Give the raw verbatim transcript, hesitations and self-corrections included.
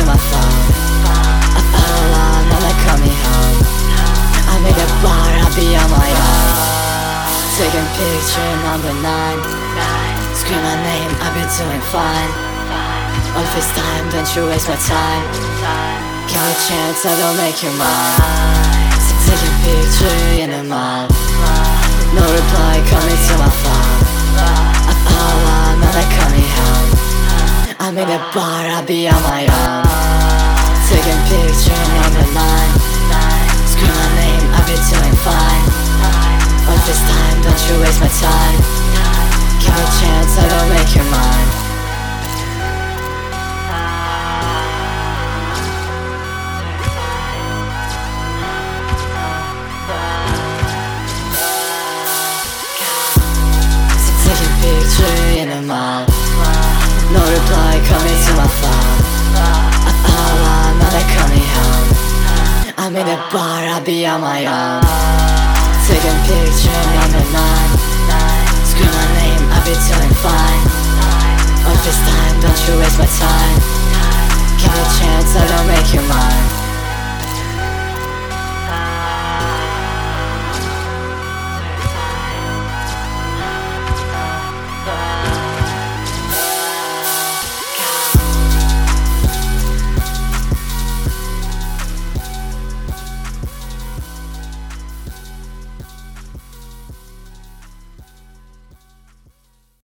my phone. I fell alone, now they call me home. I'm in the bar, I'll be on my own. Taking picture number nine. Scream my name, I've been doing fine. On FaceTime, don't you waste my time. Give me a chance, I don't make you mine. So take a picture in the mall. No reply, coming to my phone. I fall on, now they call me home. I'm in the bar, I'll be on my own. Taking picture number nine. Scream my name, I've been doing fine. On FaceTime, don't you waste my time. Give me a chance, I don't make you mine. So take a picture in the mall. No reply, coming to my phone. I fall on, now they call me home. I'm in the bar, I'll be on my own. Taking picture number nine. Scream my name, I'll be doing fine. On FaceTime, don't you waste my time.